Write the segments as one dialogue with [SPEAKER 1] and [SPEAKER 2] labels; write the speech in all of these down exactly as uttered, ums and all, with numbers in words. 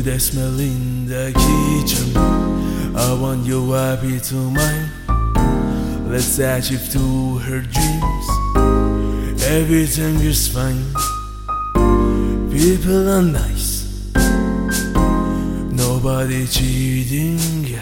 [SPEAKER 1] the smell in the kitchen. I want you happy to mine. Let's achieve to her dreams. Everything is fine. People are nice. Nobody cheating.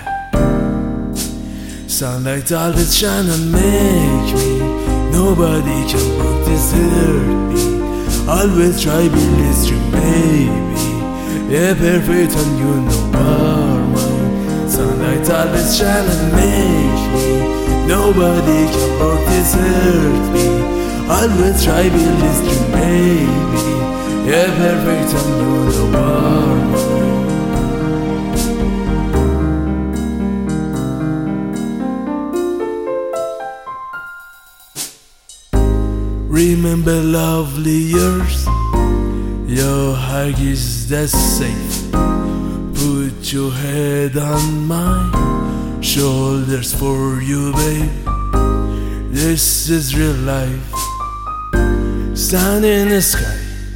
[SPEAKER 1] Sunlight always shine and make me. Nobody can broke desert me. Always try believe you maybe. Yeah, perfect and you know are mine. Sunlight always shine and make me. Nobody can broke desert me. Always try believe you maybe. Yeah, perfect and you know are mine. Remember lovely years. Your heart is that safe. Put your head on my shoulders for you, babe. This is real life. Stand in the sky.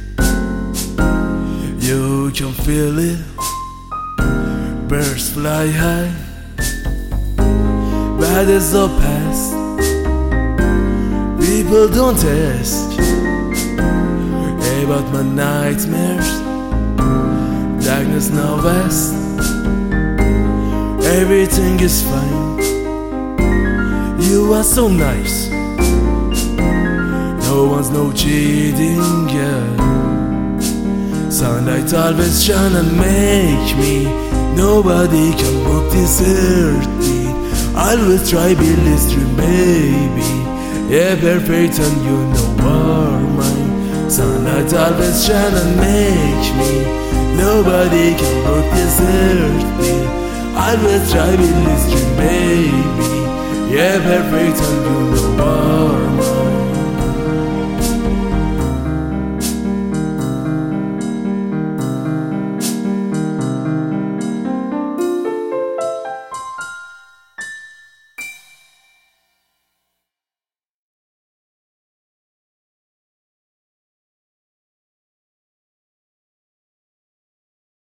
[SPEAKER 1] You can feel it. Birds fly high. Bad is the past. People don't ask about my nightmares. Darkness now vast. Everything is fine. You are so nice. No one's no cheating, yeah. Sunlight always shine and make me. Nobody can broke desert me. Always try believe through maybe. Yeah, perfect and you know are mine. Sunlight always shine and make me. Nobody can broke desert me. Always try believe through maybe. Yeah, perfect and you know are mine.